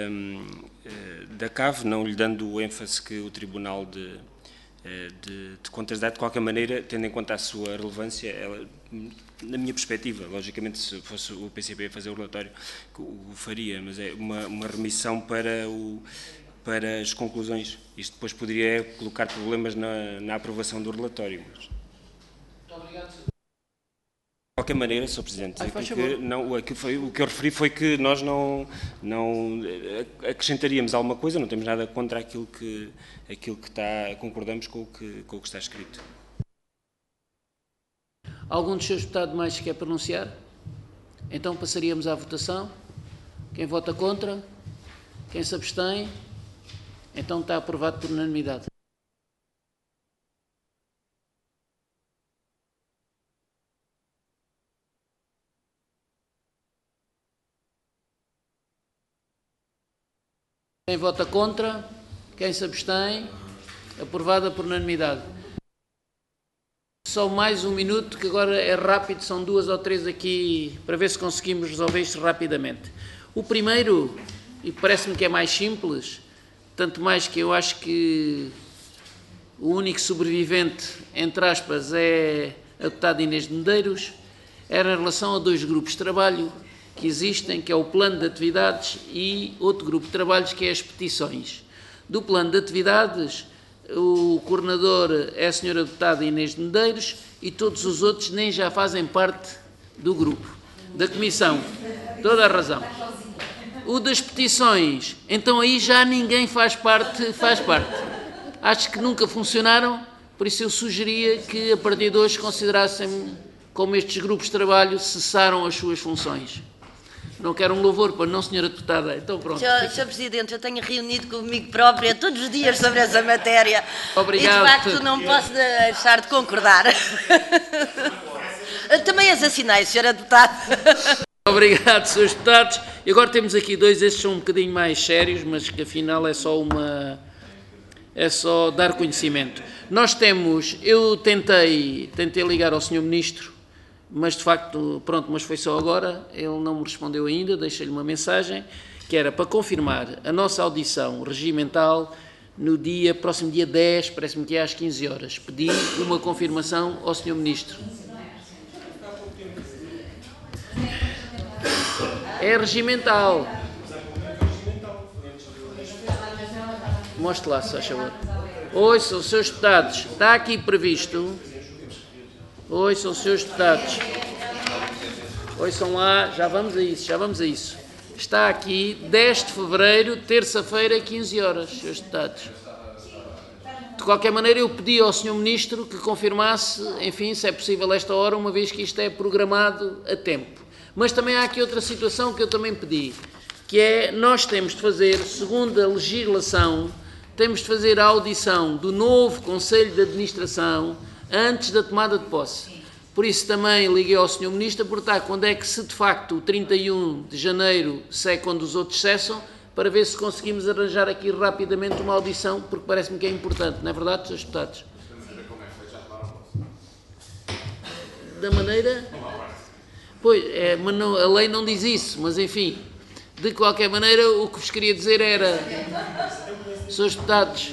da C A V, não lhe dando o ênfase que o Tribunal de, de, de Contas dá, de qualquer maneira, tendo em conta a sua relevância, ela, na minha perspectiva, logicamente, se fosse o P C P a fazer o relatório, o faria, mas é uma, uma remissão para, o, para as conclusões. Isto depois poderia colocar problemas na, na aprovação do relatório. Mas... Muito obrigado, senhor. De qualquer maneira, senhor Presidente, Ai, que não, aquilo foi, o que eu referi foi que nós não, não acrescentaríamos alguma coisa, não temos nada contra aquilo que, aquilo que está, concordamos com o que, com o que está escrito. Algum dos seus deputados mais se quer pronunciar? Então passaríamos à votação. Quem vota contra? Quem se abstém? Então está aprovado por unanimidade. Quem vota contra? Quem se abstém? Aprovada por unanimidade. Só mais um minuto, que agora é rápido, são duas ou três aqui, para ver se conseguimos resolver isto rapidamente. O primeiro, e parece-me que é mais simples, tanto mais que eu acho que o único sobrevivente, entre aspas, é a deputada Inês de Medeiros, era em relação a dois grupos de trabalho que existem, que é o plano de atividades e outro grupo de trabalhos que é as petições. Do plano de atividades, o coordenador é a senhora deputada Inês de Medeiros e todos os outros nem já fazem parte do grupo, da comissão. Toda a razão. O das petições, então aí já ninguém faz parte, faz parte. Acho que nunca funcionaram, por isso eu sugeria que a partir de hoje considerassem como estes grupos de trabalho cessaram as suas funções. Não quero um louvor, para não, senhora deputada. Então pronto. senhor senhor Presidente, eu tenho reunido comigo própria todos os dias sobre essa matéria. Obrigado. E de facto não posso deixar de concordar. Também as assinei, senhora deputada. Obrigado, senhores deputados. E agora temos aqui dois, estes são um bocadinho mais sérios, mas que afinal é só uma... é só dar conhecimento. Nós temos... Eu tentei, tentei ligar ao senhor Ministro, mas de facto, pronto, mas foi só agora, ele não me respondeu ainda, deixei-lhe uma mensagem, que era para confirmar a nossa audição regimental no dia, próximo dia dez, parece-me que é às quinze horas. Pedi uma confirmação ao senhor Ministro. É regimental. Mostre lá, se faz favor. Ouçam, senhores deputados, está aqui previsto... Ouçam, senhores deputados, ouçam lá, já vamos a isso, já vamos a isso. Está aqui, dez de fevereiro, terça-feira, quinze horas, senhores deputados. De qualquer maneira, eu pedi ao senhor Ministro que confirmasse, enfim, se é possível esta hora, uma vez que isto é programado a tempo. Mas também há aqui outra situação que eu também pedi, que é, nós temos de fazer, segundo a legislação, temos de fazer a audição do novo Conselho de Administração antes da tomada de posse. Por isso também liguei ao senhor Ministro a perguntar quando é que, se de facto o trinta e um de janeiro é quando os outros cessam, para ver se conseguimos arranjar aqui rapidamente uma audição, porque parece-me que é importante, não é verdade, senhores deputados? Da maneira... Pois, é, mas não, a lei não diz isso, mas enfim, de qualquer maneira, o que vos queria dizer era, senhores deputados,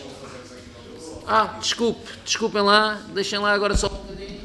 ah, desculpe, desculpem lá, deixem lá agora só um bocadinho.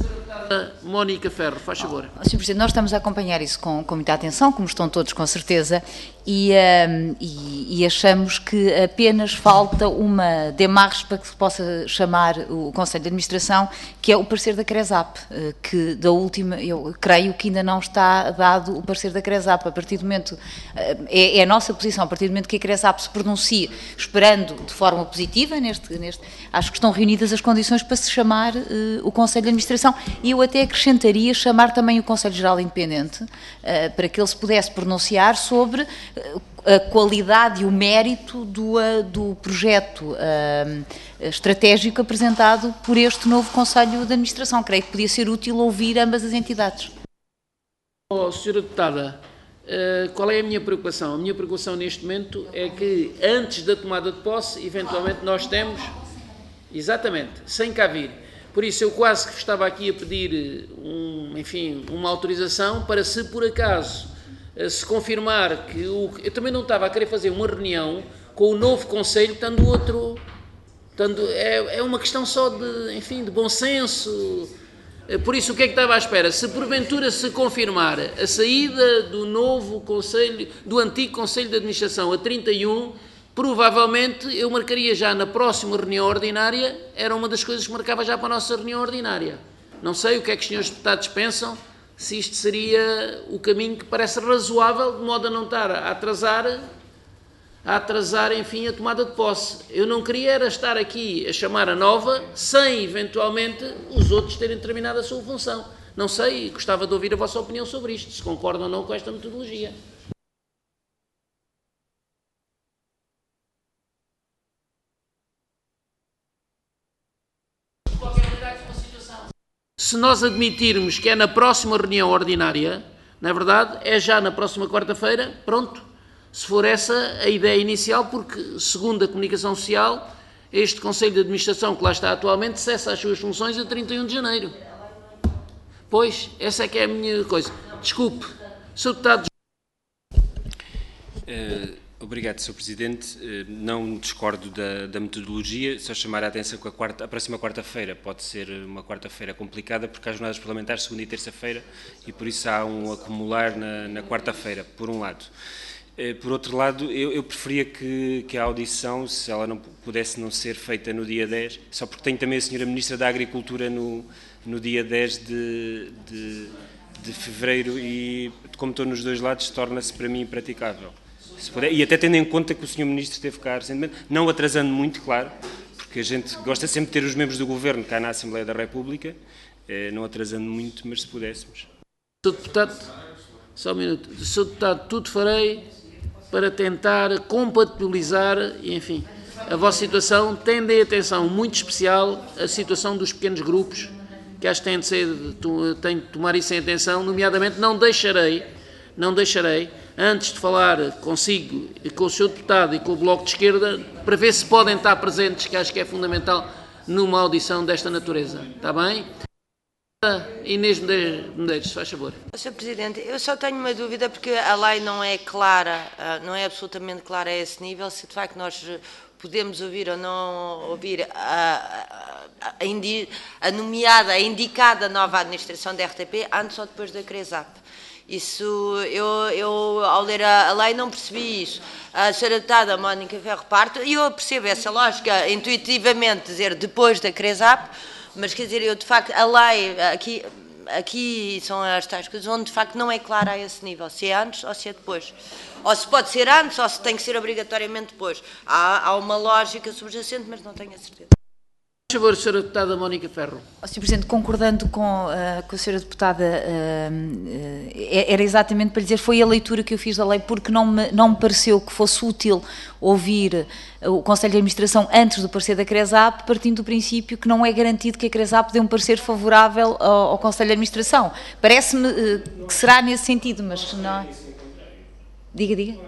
Mónica Ferro, faz favor. senhor Presidente, nós estamos a acompanhar isso com, com muita atenção, como estão todos com certeza, e, um, e, e achamos que apenas falta uma demarche para que se possa chamar o Conselho de Administração, que é o parecer da CRESAP, que da última, eu creio que ainda não está dado o parecer da CRESAP. A partir do momento, é, é a nossa posição, a partir do momento que a CRESAP se pronuncie, esperando de forma positiva, neste, neste, acho que estão reunidas as condições para se chamar uh, o Conselho de Administração, e eu até acrescentaria chamar também o Conselho Geral Independente, uh, para que ele se pudesse pronunciar sobre uh, a qualidade e o mérito do, uh, do projeto uh, estratégico apresentado por este novo Conselho de Administração. Creio que podia ser útil ouvir ambas as entidades. Oh, senhora deputada, uh, qual é a minha preocupação? A minha preocupação neste momento é que antes da tomada de posse, eventualmente nós temos, exatamente, sem cá vir. Por isso eu quase que estava aqui a pedir, um, enfim, uma autorização para, se por acaso se confirmar que o... Eu também não estava a querer fazer uma reunião com o novo Conselho, estando outro... Estando, é, é uma questão só de, enfim, de bom senso. Por isso, o que é que estava à espera? Se porventura se confirmar a saída do novo Conselho, do antigo Conselho de Administração a trinta e um, provavelmente eu marcaria já na próxima reunião ordinária, era uma das coisas que marcava já para a nossa reunião ordinária. Não sei o que é que os senhores deputados pensam, se isto seria o caminho que parece razoável, de modo a não estar a atrasar, a atrasar, enfim, a tomada de posse. Eu não queria era estar aqui a chamar a nova, sem, eventualmente, os outros terem terminado a sua função. Não sei, gostava de ouvir a vossa opinião sobre isto, se concordam ou não com esta metodologia. Se nós admitirmos que é na próxima reunião ordinária, na verdade, é já na próxima quarta-feira, pronto. Se for essa a ideia inicial, porque, segundo a comunicação social, este Conselho de Administração que lá está atualmente cessa as suas funções a trinta e um de janeiro. Pois, essa é que é a minha coisa. Desculpe, senhor Deputado. Uh, obrigado, senhor Presidente. Uh, não discordo da, da metodologia, só chamar a atenção que a, quarta, a próxima quarta-feira pode ser uma quarta-feira complicada, porque há jornadas parlamentares segunda e terça-feira e por isso há um acumular na, na quarta-feira, por um lado. Uh, por outro lado, eu, eu preferia que, que a audição, se ela não pudesse não ser feita no dia dez, só porque tenho também a senhora Ministra da Agricultura no, no dia dez de, de, de fevereiro e, como estou nos dois lados, torna-se para mim impraticável. Se puder, e até tendo em conta que o senhor Ministro esteve cá recentemente, não atrasando muito, claro, porque a gente gosta sempre de ter os membros do Governo cá na Assembleia da República, eh, não atrasando muito, mas se pudéssemos. senhor Deputado, só um minuto. senhor Deputado, tudo farei para tentar compatibilizar, e, enfim, a vossa situação, tendo em atenção muito especial a situação dos pequenos grupos, que acho que têm de, ser, têm de tomar isso em atenção, nomeadamente não deixarei, não deixarei, antes de falar consigo, com o senhor Deputado e com o Bloco de Esquerda, para ver se podem estar presentes, que acho que é fundamental, numa audição desta natureza. Está bem? Inês Medeiros, se faz favor. senhor Presidente, eu só tenho uma dúvida, porque a lei não é clara, não é absolutamente clara a esse nível, se de facto nós podemos ouvir ou não ouvir a, a, a, indi, a nomeada, a indicada nova administração da R T P antes ou depois da CRESAP. Isso, eu, eu ao ler a, a lei não percebi isso. A senhora Deputada Mónica Ferro Parto, e eu percebo essa lógica, intuitivamente dizer depois da CRESAP, mas quer dizer, eu de facto, a lei, aqui, aqui são as tais coisas onde de facto não é clara a esse nível, se é antes ou se é depois. Ou se pode ser antes ou se tem que ser obrigatoriamente depois. Há, há uma lógica subjacente, mas não tenho a certeza. Por favor, senhora Deputada Mónica Ferro. senhor Presidente, concordando com, uh, com a senhora Deputada, uh, uh, era exatamente para lhe dizer, foi a leitura que eu fiz da lei, porque não me, não me pareceu que fosse útil ouvir o Conselho de Administração antes do parecer da CRESAP, partindo do princípio que não é garantido que a CRESAP dê um parecer favorável ao, ao Conselho de Administração. Parece-me uh, que será nesse sentido, mas não... Diga, diga.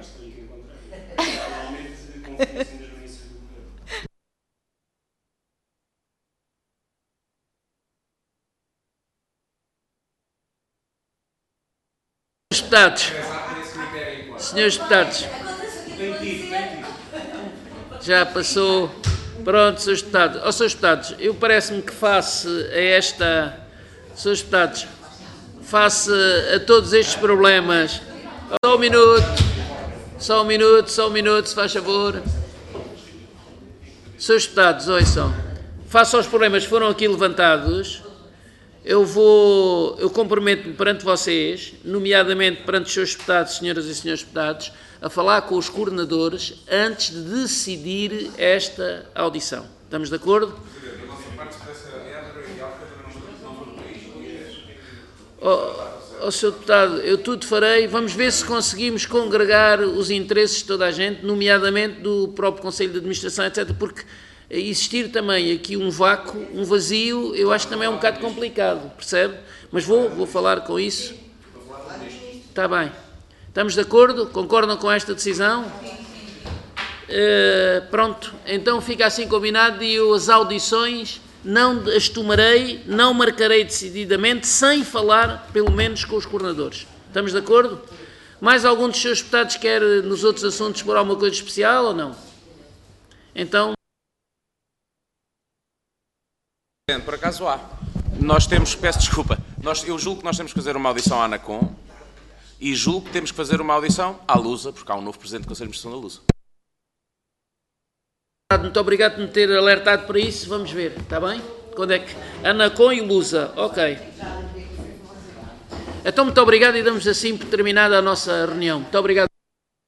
Deputados, senhores deputados, já passou, pronto, senhores deputados, oh, senhores deputados, eu parece-me que face a esta, senhores deputados, face a todos estes problemas, só um minuto, só um minuto, só um minuto, se faz favor, senhores deputados, ouçam, face aos problemas que foram aqui levantados, eu vou, eu comprometo-me perante vocês, nomeadamente perante os seus deputados, senhoras e senhores deputados, a falar com os coordenadores antes de decidir esta audição. Estamos de acordo? Oh, oh, senhor Deputado, eu tudo farei, vamos ver se conseguimos congregar os interesses de toda a gente, nomeadamente do próprio Conselho de Administração, etcétera, porque existir também aqui um vácuo, um vazio, eu acho que também é um bocado complicado, percebe? Mas vou, vou falar com isso. Está bem. Estamos de acordo? Concordam com esta decisão? Uh, pronto, então fica assim combinado e eu as audições não as tomarei, não marcarei decididamente, sem falar, pelo menos, com os coordenadores. Estamos de acordo? Mais algum dos seus deputados quer, nos outros assuntos, pôr alguma coisa especial ou não? Então... Por acaso há. Nós temos, peço desculpa, nós, eu julgo que nós temos que fazer uma audição à ANACOM e julgo que temos que fazer uma audição à Lusa, porque há um novo Presidente do Conselho de Administração da Lusa. Muito obrigado por me ter alertado para isso, vamos ver, está bem? Quando é que... ANACOM e Lusa, ok. Então, muito obrigado e damos assim por terminada a nossa reunião. Muito obrigado.